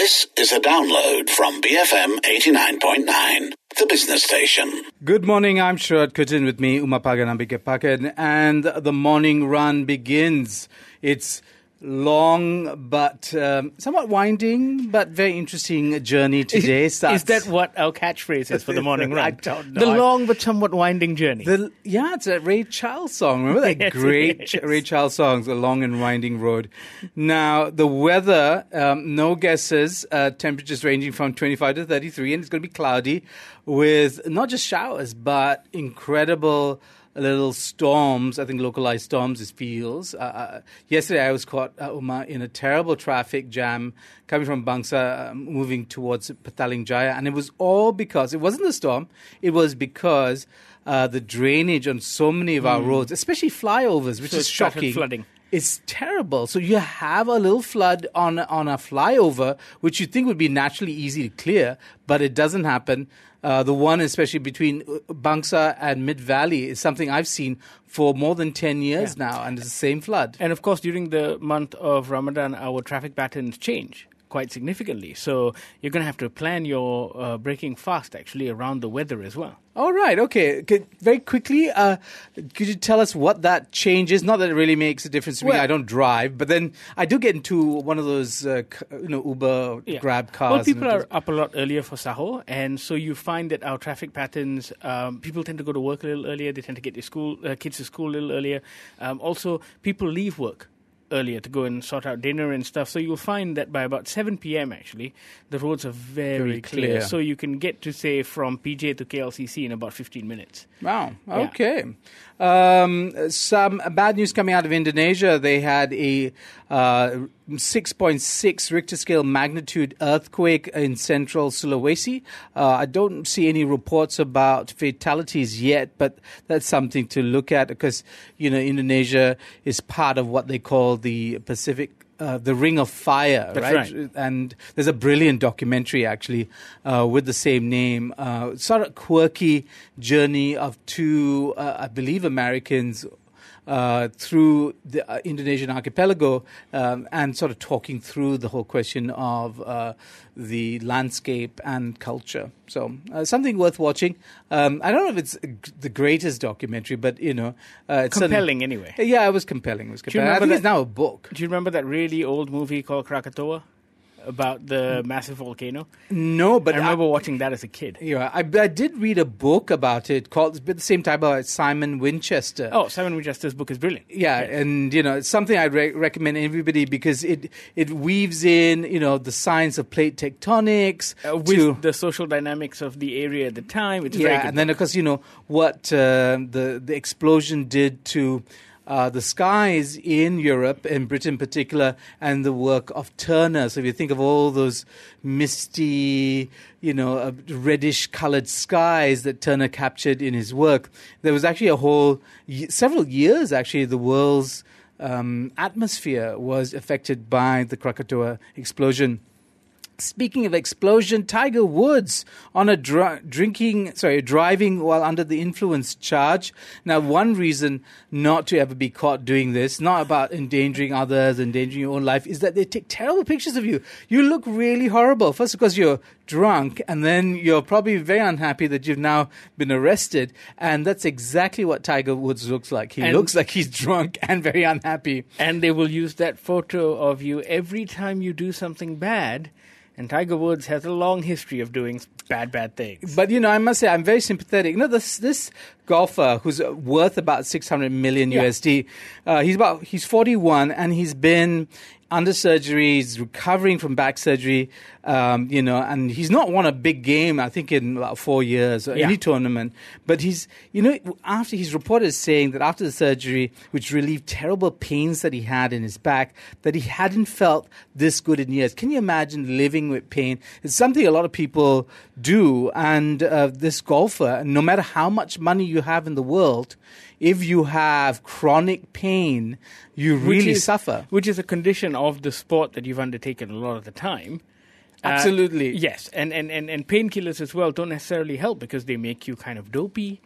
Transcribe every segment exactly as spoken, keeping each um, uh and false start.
This is a download from B F M eighty-nine point nine, the business station. Good morning, I'm Sharad Kutin, with me, Uma Paganambike Pakan, and the morning run begins. It's long but um, somewhat winding, but very interesting journey today. Is, is that what our catchphrase is for the morning run? I don't know. The long but somewhat winding journey. The, yeah, it's a Ray Charles song. Remember that Yes, great it is. Ray Charles song, The Long and Winding Road? Now, the weather, um, no guesses, uh, temperatures ranging from twenty-five to thirty-three, and it's going to be cloudy with not just showers, but incredible little storms, I think localized storms, it feels. Uh, yesterday I was caught, uh, Uma, in a terrible traffic jam coming from Bangsa, uh, moving towards Petaling Jaya. And it was all because, it wasn't the storm, it was because uh, the drainage on so many of our Mm. roads, especially flyovers, which So is it started shocking. flooding. It's terrible. So you have a little flood on on a flyover, which you think would be naturally easy to clear, but it doesn't happen. Uh, the one, especially between Bangsa and Mid Valley, is something I've seen for more than ten years Yeah. now, and it's the same flood. And of course, during the month of Ramadan, our traffic patterns change quite significantly. So you're going to have to plan your uh, braking fast, actually, around the weather as well. All right, okay. Could, very quickly, uh, could you tell us what that change is? Not that it really makes a difference to me. Well- I don't drive, but then I do get into one of those, uh, c- you know, Uber, Yeah. Grab cars. Well, people and are up a lot earlier for Sahur, and so you find that our traffic patterns, um, people tend to go to work a little earlier, they tend to get their school, uh, kids to school a little earlier. Um, also, people leave work earlier to go and sort out dinner and stuff. So you'll find that by about seven p.m. actually, the roads are very, Very clear. clear. So you can get to, say, from P J to K L C C in about fifteen minutes. Wow. Yeah. Okay. Um, some bad news coming out of Indonesia. They had a uh, six point six Richter scale magnitude earthquake in central Sulawesi. Uh, I don't see any reports about fatalities yet, but that's something to look at because, you know, Indonesia is part of what they call the Pacific Uh, the Ring of Fire, That's right? right. And there's a brilliant documentary actually uh, with the same name. Uh, sort of quirky journey of two, uh, I believe, Americans uh, through the uh, Indonesian archipelago um, and sort of talking through the whole question of uh, the landscape and culture. So uh, something worth watching. Um, I don't know if it's the greatest documentary, but, you know. Uh, it's Compelling, certainly- anyway. Yeah, it was compelling. It was Do you compelling. I remember think it's that- now a book. Do you remember that really old movie called Krakatoa about the massive volcano? No, but I remember watching that as a kid. Yeah, I, I did read a book about it called, at the same time, about Simon Winchester. Oh, Simon Winchester's book is brilliant. Yeah, and, you know, it's something I'd re- recommend everybody because it it weaves in, you know, the science of plate tectonics. Uh, with to, the social dynamics of the area at the time. It's a very yeah, good and then, of course, you know, what uh, the, the explosion did to uh, the skies in Europe, in Britain in particular, and the work of Turner. So if you think of all those misty, you know, uh, reddish-colored skies that Turner captured in his work, there was actually a whole, y- several years, actually, the world's um, atmosphere was affected by the Krakatoa explosion. Speaking of explosion, Tiger Woods on a dr- drinking, sorry, driving while under the influence charge. Now, one reason not to ever be caught doing this, not about endangering others, endangering your own life, is that they take terrible pictures of you. You look really horrible. First, because you're drunk, and then you're probably very unhappy that you've now been arrested. And that's exactly what Tiger Woods looks like. He And- looks like he's drunk and very unhappy. And they will use that photo of you every time you do something bad. And Tiger Woods has a long history of doing bad, bad things. But, you know, I must say, I'm very sympathetic. You know, this this golfer who's worth about six hundred million Yeah. U S D, uh, he's about, he's forty-one, and he's been under surgery, he's recovering from back surgery, um, you know, and he's not won a big game, I think, in about four years or Yeah. any tournament. But he's, you know, after he's reported saying that after the surgery, which relieved terrible pains that he had in his back, that he hadn't felt this good in years. Can you imagine living with pain? It's something a lot of people do. And uh, this golfer, no matter how much money you have in the world, if you have chronic pain, you Which really is- suffer. Which is a condition of the sport that you've undertaken a lot of the time. Uh, Absolutely. yes, and, and, and, and painkillers as well don't necessarily help because they make you kind of dopey.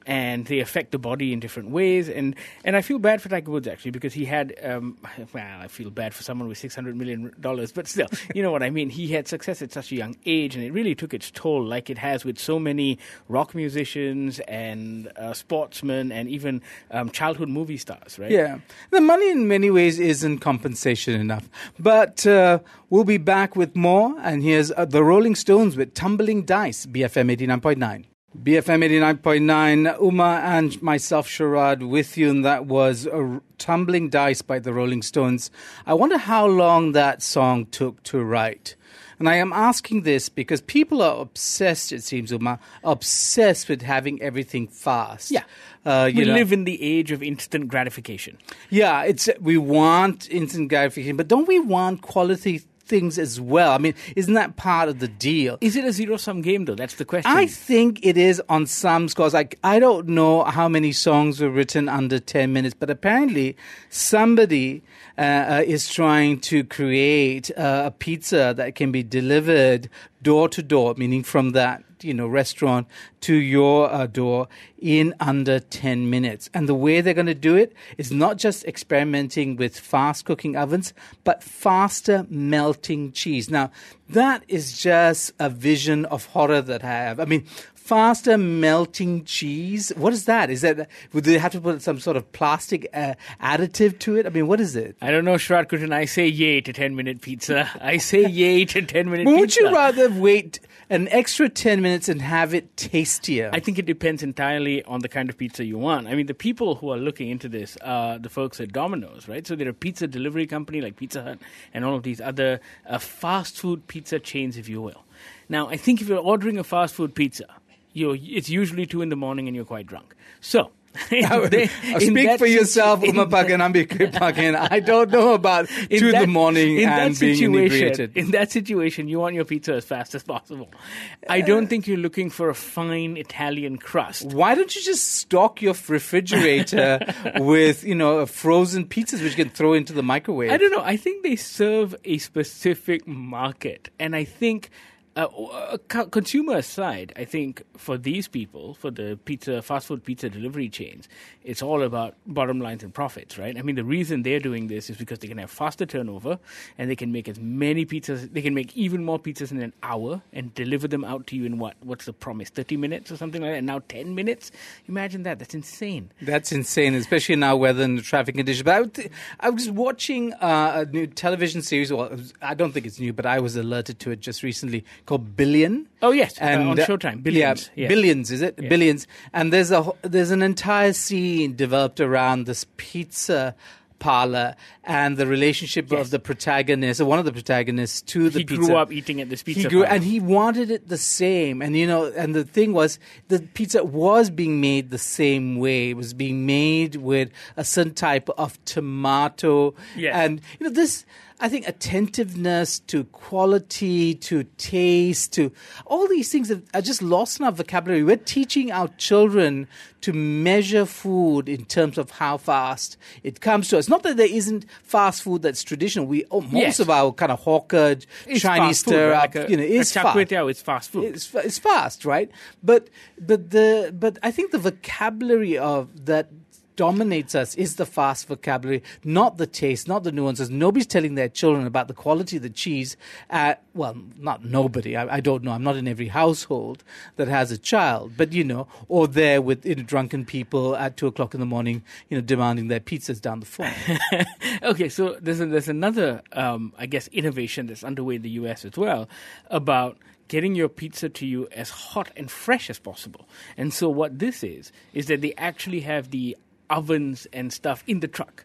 and they affect the body in different ways. And, and I feel bad for Tiger Woods, actually, because he had, um, well, I feel bad for someone with six hundred million dollars, but still, you know what I mean. He had success at such a young age, and it really took its toll, like it has with so many rock musicians and uh, sportsmen and even um, childhood movie stars, right? Yeah. The money in many ways isn't compensation enough. But uh, we'll be back with more, and here's uh, the Rolling Stones with Tumbling Dice, B F M eighty-nine point nine. B F M eighty-nine point nine, Uma and myself, Sharad, with you, and that was a Tumbling Dice by the Rolling Stones. I wonder how long that song took to write. And I am asking this because people are obsessed, it seems, Uma, obsessed with having everything fast. Yeah. Uh, you we know, live in the age of instant gratification. Yeah, it's we want instant gratification, but don't we want quality things as well? I mean, isn't that part of the deal? Is it a zero-sum game, though? That's the question. I think it is on some scores. Like, I don't know how many songs were written under ten minutes, but apparently somebody uh, uh, is trying to create uh, a pizza that can be delivered door to door, meaning from that, you know, restaurant to your uh, door in under ten minutes. And the way they're going to do it is not just experimenting with fast cooking ovens, but faster melting cheese. Now, that is just a vision of horror that I have. I mean, faster melting cheese. What is that? Is that, would they have to put some sort of plastic uh, additive to it? I mean, what is it? I don't know, Sharad Kutan. I say yay to ten-minute pizza. I say yay to ten-minute But pizza. would you rather wait an extra ten minutes and have it tastier? I think it depends entirely on the kind of pizza you want. I mean, the people who are looking into this are the folks at Domino's, right? So they're a pizza delivery company like Pizza Hut and all of these other uh, fast food pizza chains, if you will. Now, I think if you're ordering a fast food pizza, you're, it's usually two in the morning and you're quite drunk. So... They, speak for yourself, Uma Paganambi Kripakan. I don't know about two in the morning and being inebriated. In that situation, you want your pizza as fast as possible. I don't think you're looking for a fine Italian crust. Why don't you just stock your refrigerator with, you know, frozen pizzas which you can throw into the microwave? I don't know. I think they serve a specific market. And I think... Uh, uh, consumer aside, I think for these people, for the pizza, fast food pizza delivery chains, it's all about bottom lines and profits, right? I mean, the reason they're doing this is because they can have faster turnover and they can make as many pizzas, they can make even more pizzas in an hour and deliver them out to you in what? What's the promise? thirty minutes or something like that? And now ten minutes? Imagine that. That's insane. That's insane, especially now weather and the traffic conditions. But I, would th- I was watching uh, a new television series. Well, I don't think it's new, but I was alerted to it just recently, called Billion. Oh yes, and uh, on Showtime. Billions. Yeah, yes. Billions, is it? Yeah. Billions. And there's a there's an entire scene developed around this pizza parlor and the relationship yes. of the protagonist, or one of the protagonists, to the he pizza. He grew up eating at this pizza he grew, parlor. and he wanted it the same. And you know, and the thing was, the pizza was being made the same way. It was being made with a certain type of tomato. Yes. And you know, this, I think, attentiveness to quality, to taste, to all these things are just lost in our vocabulary. We're teaching our children to measure food in terms of how fast it comes to us. Not that there isn't fast food that's traditional. We oh, most yes. of our kind of hawker it's Chinese stir up, like a, you know, is a fast. It's fast food. It's, it's fast, right? But but the but I think the vocabulary of that dominates us is the fast vocabulary, not the taste, not the nuances. Nobody's telling their children about the quality of the cheese. Uh, well, not nobody. I, I don't know. I'm not in every household that has a child, but you know, or there with you know, drunken people at two o'clock in the morning, you know, demanding their pizzas down the phone. Okay, so there's a, there's another, um, I guess, innovation that's underway in the U S as well about getting your pizza to you as hot and fresh as possible. And so what this is is that they actually have the ovens and stuff in the truck.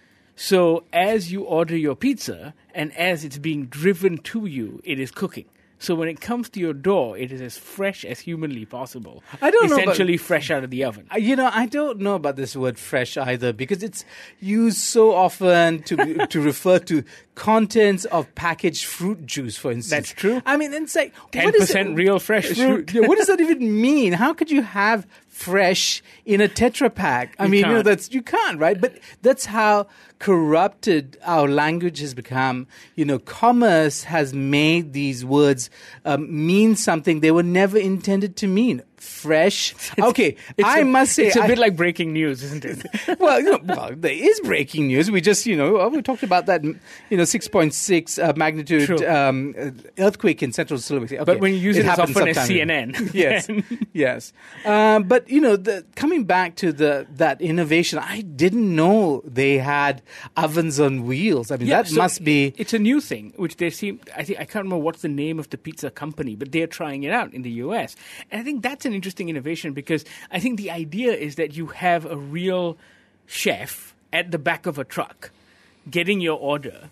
So as you order your pizza and as it's being driven to you, it is cooking. So when it comes to your door, it is as fresh as humanly possible. I don't know, essentially but, fresh out of the oven. You know, I don't know about this word fresh either, because it's used so often to to refer to contents of packaged fruit juice, for instance. That's true. I mean, it's like ten percent real fresh fruit. Yeah, what does that even mean? How could you have fresh in a Tetra Pak? I You mean, can't. you know, that's you can't, right? But that's how corrupted our language has become. You know, commerce has made these words um, mean something they were never intended to mean. fresh. Okay, It's I a, must say, it's a I- bit like breaking news, isn't it? well, you know, well, there is breaking news. We just, you know, we talked about that, you know, six point six uh, magnitude True. um, earthquake in central Sulawesi. Okay, But when you use it, as happened often as sometime C N ago. N. Yes, yes. Um, but, you know, the, coming back to the that innovation, I didn't know they had ovens on wheels. I mean, Yeah, that so must be... It's a new thing, which they seem. I think I can't remember what's the name of the pizza company, but they're trying it out in the U S. And I think that's an interesting innovation because I think the idea is that you have a real chef at the back of a truck getting your order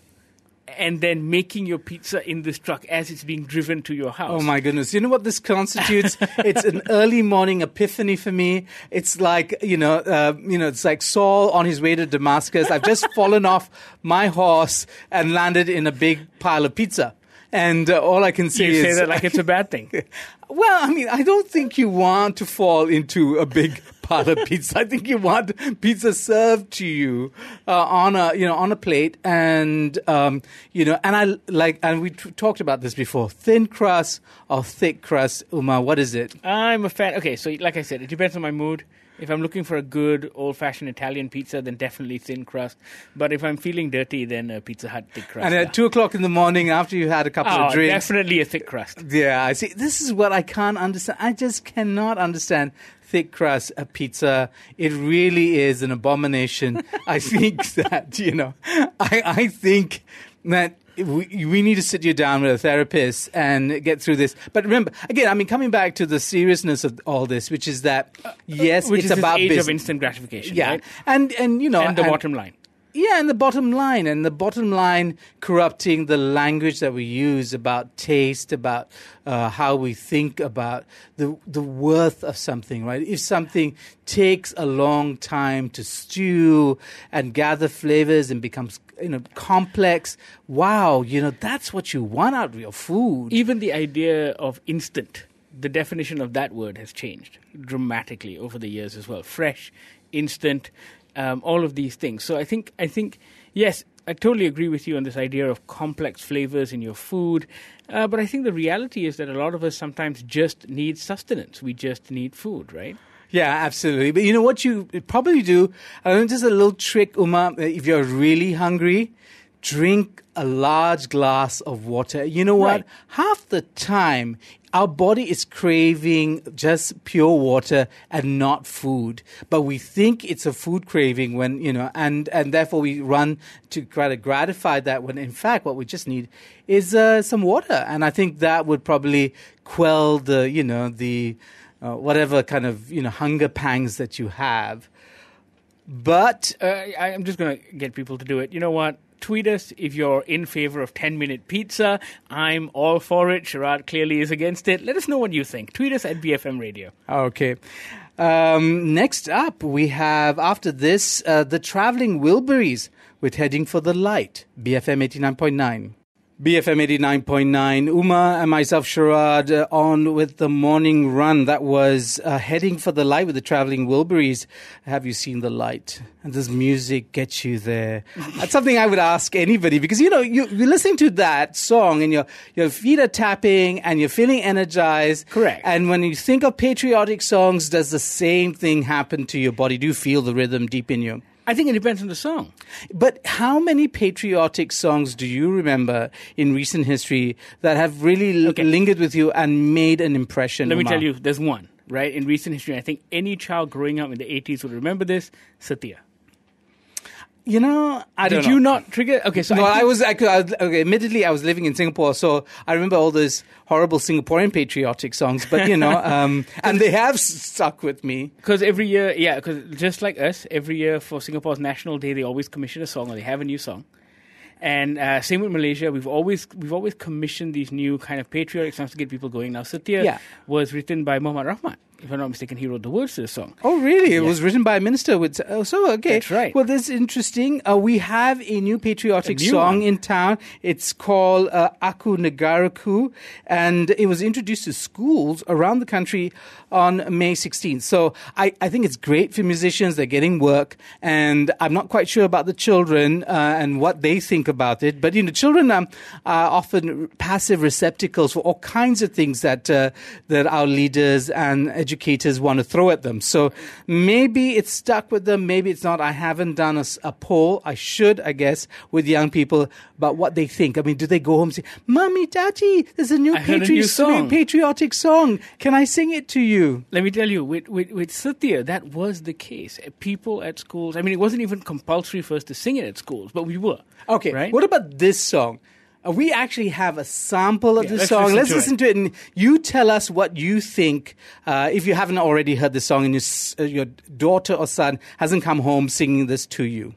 and then making your pizza in this truck as it's being driven to your house. Oh my goodness. You know what this constitutes? It's an early morning epiphany for me. It's like, you know, uh, you know, it's like Saul on his way to Damascus. I've just fallen off my horse and landed in a big pile of pizza. And uh, all I can say You is... say that like it's a bad thing. Well, I mean, I don't think you want to fall into a big pile of pizza. I think you want pizza served to you uh, on a, you know, on a plate, and um, you know, and I like, and we t- talked about this before: thin crust or thick crust. Uma, what is it? I'm a fan. Okay, so like I said, it depends on my mood. If I'm looking for a good old-fashioned Italian pizza, then definitely thin crust. But if I'm feeling dirty, then uh, Pizza Hut thick crust. And at two o'clock in the morning, after you had a couple oh, of drinks, definitely a thick crust. yeah, I see. This is what I can't understand. I just cannot understand thick crust uh, pizza. It really is an abomination. I think that, you know, I, I think that we, we need to sit you down with a therapist and get through this. But remember, again, I mean, coming back to the seriousness of all this, which is that, yes, Which it's is about this age business. of instant gratification, Yeah. right? And, and, you know, And the and- bottom line. Yeah, and the bottom line, and the bottom line corrupting the language that we use about taste, about uh, how we think about the the worth of something, right? If something takes a long time to stew and gather flavors and becomes, you know, complex, wow, you know, that's what you want out of your food. Even the idea of instant, the definition of that word has changed dramatically over the years as well. Fresh, instant, um, all of these things. So I think, I think, yes, I totally agree with you on this idea of complex flavors in your food. Uh, but I think the reality is that a lot of us sometimes just need sustenance. We just need food, right? Yeah, absolutely. But you know what you probably do? I mean, just a little trick, Uma. If you're really hungry, drink a large glass of water. You know what? Right. Half the time, our body is craving just pure water and not food. But we think it's a food craving when, you know, and, and therefore we run to try to gratify that when in fact what we just need is uh, some water. And I think that would probably quell the, you know, the uh, whatever kind of, you know, hunger pangs that you have. But Uh, I, I'm just going to get people to do it. You know what? Tweet us if you're in favor of ten-minute pizza. I'm all for it. Sharad clearly is against it. Let us know what you think. Tweet us at B F M Radio. Okay. Um, next up, we have, after this, uh, the Traveling Wilburys with Heading for the Light, B F M eighty-nine point nine. B F M eighty-nine point nine. Uma and myself, Sharad, uh, on with the morning run. That was uh, Heading for the Light with the Traveling Wilburys. Have you seen the light? And does music get you there? That's something I would ask anybody because, you know, you, you're listening to that song and your, your feet are tapping and you're feeling energized. Correct. And when you think of patriotic songs, does the same thing happen to your body? Do you feel the rhythm deep in you? I think it depends on the song. But how many patriotic songs do you remember in recent history that have really l- Okay. lingered with you and made an impression? Let me Umar? tell you, there's one, right? In recent history, I think any child growing up in the eighties would remember this, Satya. You know, I Did don't you know. not trigger? Okay, so No, I, I think- was, I could, I, was- okay, admittedly, I was living in Singapore, so I remember all those horrible Singaporean patriotic songs, but, you know, um, and they have s- stuck with me. Because every year, yeah, because just like us, every year for Singapore's National Day, they always commission a song or they have a new song. And uh, same with Malaysia, we've always we've always commissioned these new kind of patriotic songs to get people going. Now, Satya Yeah. was written by Muhammad Rahman. If I'm not mistaken, he wrote the words to the song. Oh, really? It Yeah. was written by a minister with. Oh, so okay. That's right. Well, that's interesting. Uh, we have a new patriotic A new song one. in town. It's called uh, Aku Negaraku, and it was introduced to schools around the country on May sixteenth. So I, I think it's great for musicians. They're getting work, and I'm not quite sure about the children uh, and what they think about it. But you know, children um, are often passive receptacles for all kinds of things that uh, that our leaders and educators educators want to throw at them. So maybe it's stuck with them, maybe it's not. I haven't done a, a poll. I should, I guess, with young people about what they think. I mean, do they go home and say, Mommy, Daddy, there's a new, patri- a new song. patriotic song. Can I sing it to you? Let me tell you, with, with, with Sathya, that was the case. People at schools, I mean, it wasn't even compulsory for us to sing it at schools, but we were. Okay, right? What about this song? Uh, we actually have a sample of yeah, the let's song. Listen let's to listen it. to it, and you tell us what you think. Uh, if you haven't already heard the song and your, uh, your daughter or son hasn't come home singing this to you.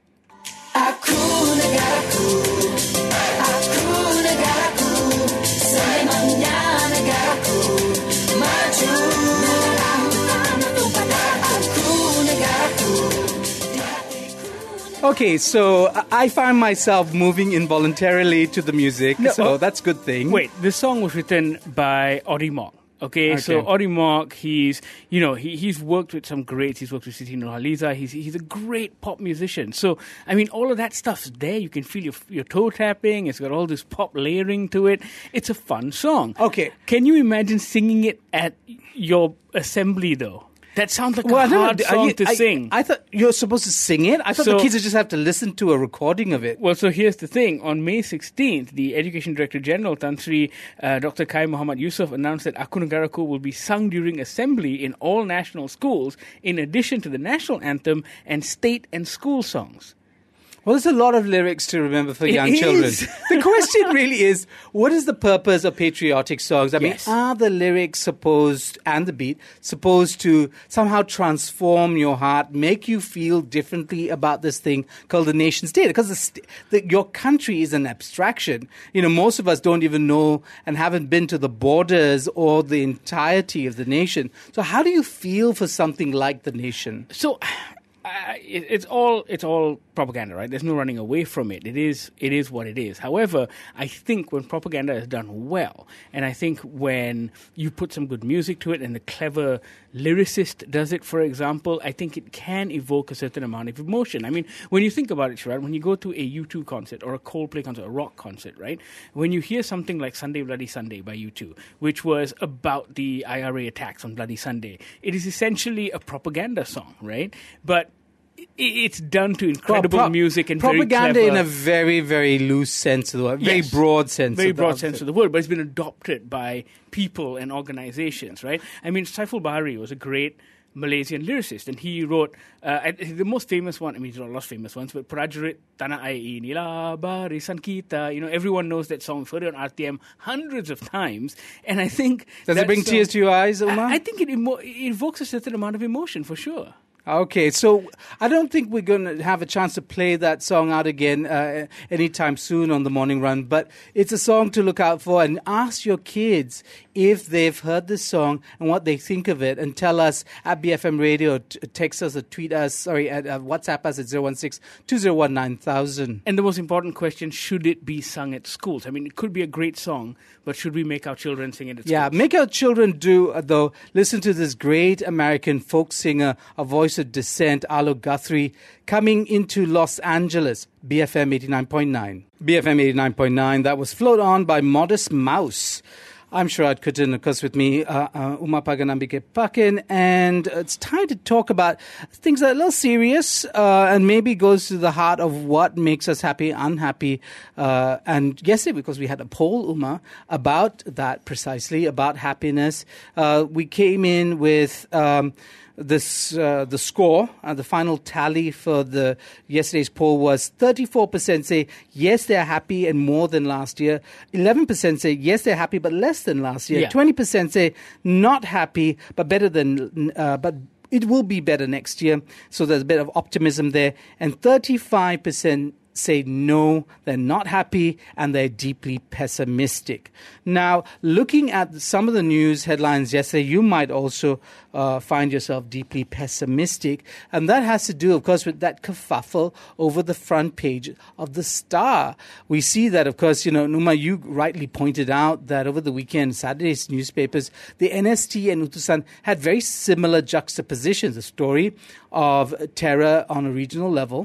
Okay, so I find myself moving involuntarily to the music, No, so oh, that's a good thing. Wait, this song was written by Audie Mok. Okay, Okay. so Audie Mok, he's, you know, he, he's worked with some greats. He's worked with Siti Nurhaliza. He's he's a great pop musician. So, I mean, all of that stuff's there. You can feel your, your toe tapping. It's got all this pop layering to it. It's a fun song. Okay. Can you imagine singing it at your assembly, though? That sounds like Well, a I don't hard know. song I, to I, sing. I thought you're supposed to sing it. I thought So- the kids would just have to listen to a recording of it. Well, so here's the thing. On May sixteenth, the Education Director General, Tan Sri uh, Doctor Kai Muhammad Yusof, announced that Aku Negaraku will be sung during assembly in all national schools, in addition to the national anthem and state and school songs. Well, there's a lot of lyrics to remember for It young is. children. The question really is, what is the purpose of patriotic songs? I Yes. mean, are the lyrics supposed, and the beat, supposed to somehow transform your heart, make you feel differently about this thing called the nation state? Because the st- the, your country is an abstraction. You know, most of us don't even know and haven't been to the borders or the entirety of the nation. So how do you feel for something like the nation? So uh, it, it's all it's all propaganda, right? There's no running away from it. It is it is what it is. However, I think when propaganda is done well, and I think when you put some good music to it, and the clever lyricist does it, for example, I think it can evoke a certain amount of emotion. I mean, when you think about it, Sharad, when you go to a U two concert or a Coldplay concert, a rock concert, right? When you hear something like Sunday Bloody Sunday by U two, which was about the I R A attacks on Bloody Sunday, it is essentially a propaganda song, right? But it's done to incredible Well, pro- music and propaganda very clever, in a very, very loose sense of the word, very Yes. broad sense. very of the, broad of sense the- of the word, but it's been adopted by people and organizations, right? I mean, Saiful Bahari was a great Malaysian lyricist, and he wrote uh, I- the most famous one. I mean, he's wrote a lot of famous ones, but Prajurit Tanah Air Inilah Barisan Kita. You know, everyone knows that song. We've heard it on R T M hundreds of times, and I think Does that it bring song- tears to your eyes, Umar? I, I think it, emo- it evokes a certain amount of emotion for sure. Okay, so I don't think we're going to have a chance to play that song out again uh, anytime soon on the morning run, but it's a song to look out for, and ask your kids if they've heard this song and what they think of it, and tell us at B F M Radio, t- text us or tweet us, sorry, at, uh, WhatsApp us at zero one six, two zero one, nine thousand. And the most important question, should it be sung at schools? I mean, it could be a great song, but should we make our children sing it at Yeah, schools? make our children do, uh, though. Listen to this great American folk singer, a voice of dissent, Arlo Guthrie, coming into Los Angeles, B F M eighty-nine point nine. B F M eighty-nine point nine, that was flowed on by Modest Mouse. I'm Sharad Kuttan, of course, with me, uh, uh, Uma Paganambike Pakin, and it's time to talk about things that are a little serious uh, and maybe goes to the heart of what makes us happy, unhappy. Uh, and yesterday, because we had a poll, Uma, about that precisely, about happiness, uh, we came in with... Um, This uh, the score, uh, the final tally for the yesterday's poll was thirty-four percent say yes, they're happy and more than last year. eleven percent say yes, they're happy but less than last year. Yeah. twenty percent say not happy but better than uh, but it will be better next year. So there's a bit of optimism there. And thirty-five percent say no, they're not happy, and they're deeply pessimistic. Now, looking at some of the news headlines yesterday, you might also uh, find yourself deeply pessimistic, and that has to do, of course, with that kerfuffle over the front page of the Star. We see that, of course, you know, Numa, you rightly pointed out that over the weekend, Saturday's newspapers, the N S T and Utusan had very similar juxtapositions, a story of terror on a regional level,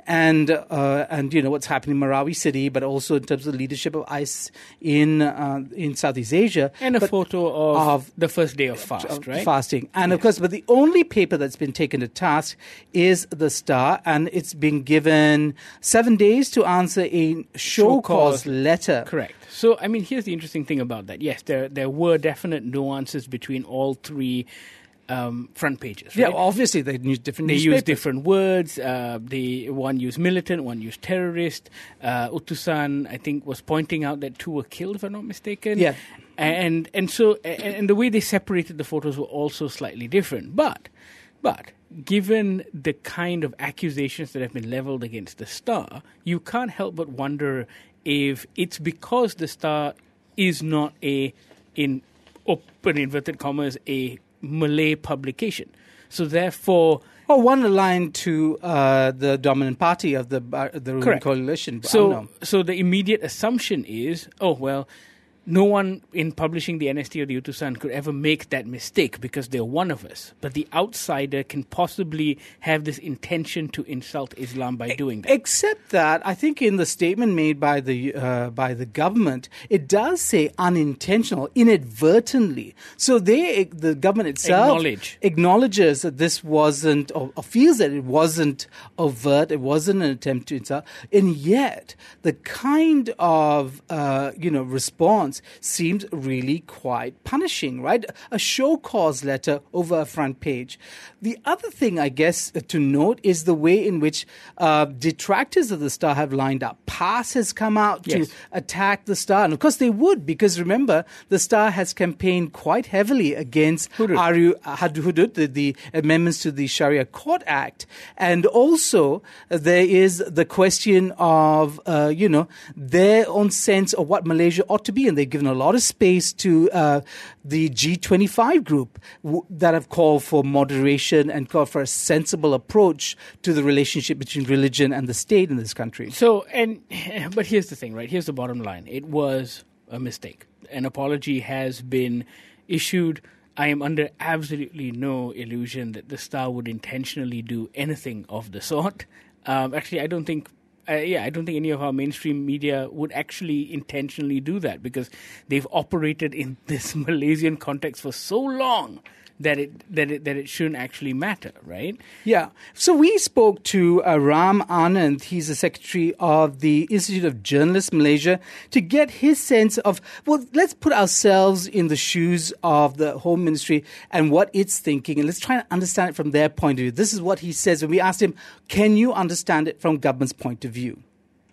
and uh, and you know what's happening in Marawi City, but also in terms of the leadership of ICE in uh, in Southeast Asia, and a but photo of, of the first day of fast, right? Fasting, and Yes. of course, but the only paper that's been taken to task is the Star, and it's been given seven days to answer a show, Show cause. cause letter. Correct. So, I mean, here's the interesting thing about that. Yes, there there were definite nuances between all three um, front pages. Yeah, Right? obviously they use different. They use newspapers. different words. Uh, they one used militant, one used terrorist. Uh, Utusan, I think, was pointing out that two were killed, if I'm not mistaken. Yeah. and and so and, and the way they separated the photos were also slightly different. But but given the kind of accusations that have been leveled against the Star, you can't help but wonder if it's because the Star is not a, in open inverted commas, a Malay publication. So therefore, Or one aligned to uh, the dominant party of the uh, the ruling Correct. coalition. so UMNO. so the immediate assumption is, oh well, no one in publishing the N S T or the Utusan could ever make that mistake because they're one of us. But the outsider can possibly have this intention to insult Islam by doing that. Except that I think in the statement made by the uh, by the government, it does say unintentional, inadvertently. So they, the government itself, Acknowledge. acknowledges that this wasn't, or, or feels that it wasn't overt, it wasn't an attempt to insult, and yet the kind of uh, you know response seems really quite punishing, right? A show cause letter over a front page. The other thing, I guess, to note is the way in which uh, detractors of the Star have lined up. PAS has come out Yes. to attack the Star, and of course they would, because remember, the Star has campaigned quite heavily against Hudud. Aru, Hudud, the, the amendments to the Sharia Court Act, and also uh, there is the question of uh, you know their own sense of what Malaysia ought to be, and they've given a lot of space to uh, the G twenty-five group w- that have called for moderation and called for a sensible approach to the relationship between religion and the state in this country. So, and but here's the thing, right? Here's the bottom line. It was a mistake. An apology has been issued. I am under absolutely no illusion that the Star would intentionally do anything of the sort. Um, actually, I don't think. Uh, yeah, I don't think any of our mainstream media would actually intentionally do that because they've operated in this Malaysian context for so long that it that it that it shouldn't actually matter, right? Yeah. So we spoke to uh, Ram Anand. He's the secretary of the Institute of Journalists Malaysia to get his sense of, well, let's put ourselves in the shoes of the Home Ministry and what it's thinking, and let's try and understand it from their point of view. This is what he says when we asked him, can you understand it from government's point of view?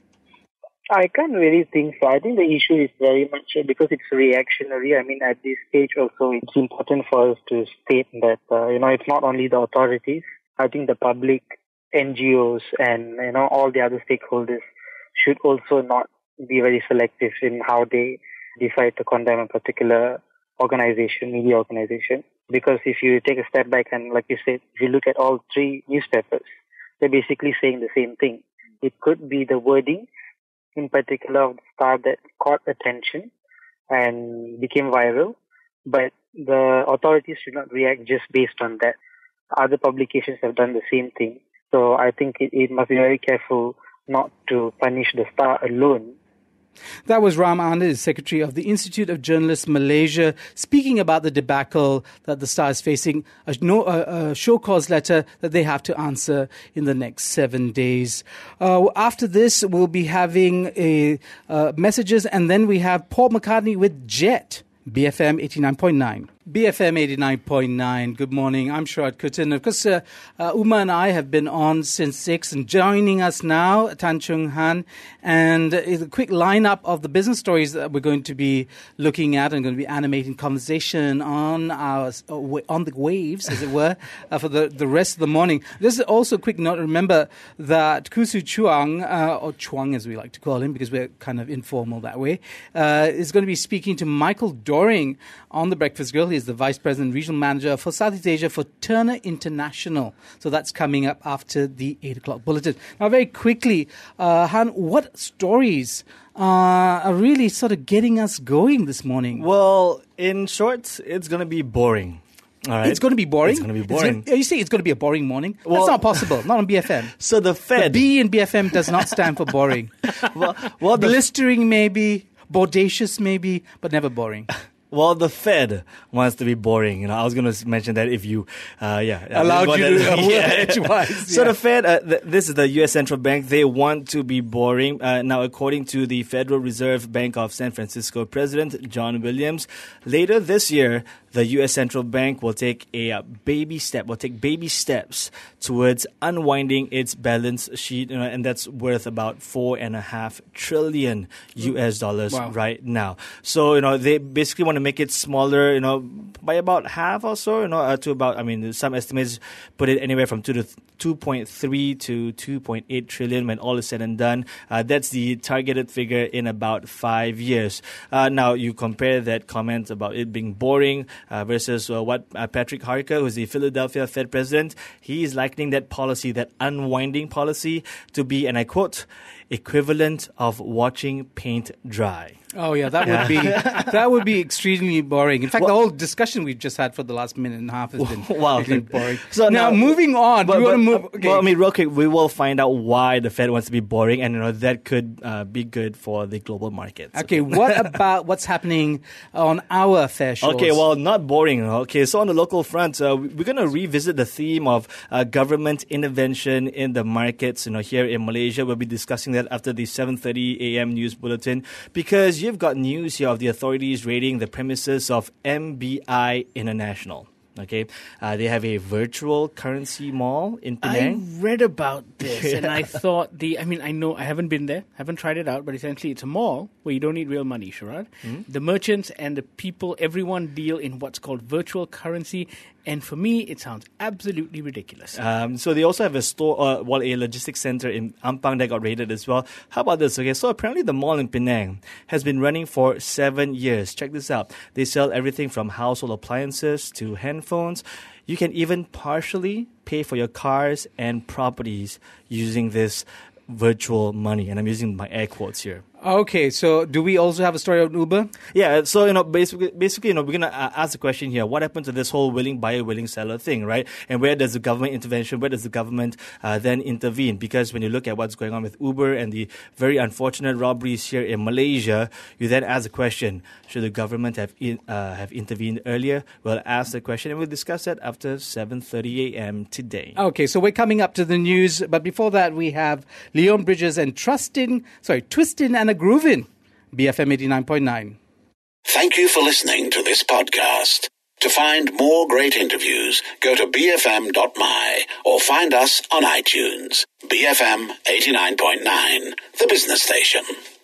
I can't really think so. I think the issue is very much uh, because it's reactionary. I mean, at this stage also, it's important for us to state that, uh, you know, it's not only the authorities. I think the public, N G Os, and, you know, all the other stakeholders should also not be very selective in how they decide to condemn a particular organization, media organization. Because if you take a step back and, like you said, if you look at all three newspapers, they're basically saying the same thing. It could be the wording, in particular of the Star, that caught attention and became viral, but the authorities should not react just based on that. Other publications have done the same thing. So I think it, it must be very careful not to punish the Star alone. That was Ram Anand, Secretary of the Institute of Journalists Malaysia, speaking about the debacle that the Star is facing, a, no, a, a show cause letter that they have to answer in the next seven days. Uh, after this, we'll be having a, uh, messages, and then we have Paul McCartney with Jet, B F M eighty-nine point nine. B F M eighty-nine point nine. Good morning. I'm Sharad Kutin. Of course, uh, uh, Uma and I have been on since six, and joining us now, Tan Chung Han, and uh, a quick lineup of the business stories that we're going to be looking at and going to be animating conversation on our on the waves, as it were, uh, for the, the rest of the morning. Just also a quick note. Remember that Kusu Chuang, uh, or Chuang as we like to call him, because we're kind of informal that way, uh, is going to be speaking to Michael Doring on the Breakfast Grill. He's the Vice President, Regional Manager for Southeast Asia for Turner International. So that's coming up after the eight o'clock bulletin. Now, very quickly, uh, Han, what stories uh, are really sort of getting us going this morning? Well, in short, it's going to be boring. All right. It's going to be boring. It's going to be It's boring. gonna- you say it's going to be a boring morning? Well- That's not possible. Not on B F M. So the The Fed. B in B F M does not stand for boring. well, well, the, Blistering maybe, bodacious maybe, but never boring. well, the Fed wants to be boring. You know, I was going to mention that if you, uh, yeah, Allowed you to that- uh, yeah. edgewise. So yeah. the Fed, uh, th- this is the U S Central Bank. They want to be boring. Uh, now, according to the Federal Reserve Bank of San Francisco President John Williams, later this year, the U S Central Bank will take a uh, baby step, will take baby steps towards unwinding its balance sheet, you know, and that's worth about four and a half trillion U S dollars Wow. right now. So, you know, they basically want to make it smaller, you know, by about half or so, you know, uh, to about, I mean, some estimates put it anywhere from two to two point three to two point eight trillion when all is said and done. Uh, that's the targeted figure in about five years. Uh, now, you compare that comment about it being boring uh, versus uh, what uh, Patrick Harker, who's the Philadelphia Fed president, he is likening that policy, that unwinding policy, to be, and I quote, equivalent of watching paint dry. Oh yeah, that would be that would be extremely boring. In fact, the whole discussion we've just had for the last minute and a half has been Wow. really boring. So now, now- moving on, But, do you want to but, move? uh, Okay. Well, I mean, real quick, we will find out why the Fed wants to be boring, and you know that could uh, be good for the global markets. okay, what about what's happening on our fair shores? Okay, well, not boring. Okay, so on the local front, uh, we're going to revisit the theme of uh, government intervention in the markets. You know, here in Malaysia, we'll be discussing that after the seven thirty a.m. news bulletin, because you've got news here of the authorities raiding the premises of M B I International. Okay, uh, they have a virtual currency mall in I Penang. read about this and I thought the, I mean, I know, I haven't been there, haven't tried it out, but essentially it's a mall where you don't need real money, Sharad. Hmm? The merchants and the people, everyone deal in what's called virtual currency. And for me, it sounds absolutely ridiculous. Um, so they also have a store, uh, well, a logistics center in Ampang that got raided as well. How about this? Okay, so apparently the mall in Penang has been running for seven years. Check this out. They sell everything from household appliances to handphones. You can even partially pay for your cars and properties using this virtual money. And I'm using my air quotes here. Okay, so do we also have a story on Uber? Yeah, so, you know, basically, basically, you know, we're going to uh, ask the question here, what happened to this whole willing buyer, willing seller thing, right? And where does the government intervention, where does the government uh, then intervene? Because when you look at what's going on with Uber and the very unfortunate robberies here in Malaysia, you then ask the question, should the government have in, uh, have intervened earlier? We'll ask the question and we'll discuss that after seven thirty a.m. today. Okay, so we're coming up to the news, but before that we have Leon Bridges and Trustin, sorry, Twistin and a Groovin, B F M eighty-nine point nine. Thank you for listening to this podcast. To find more great interviews, go to b f m dot m y or find us on iTunes. B F M eighty-nine point nine, the business station.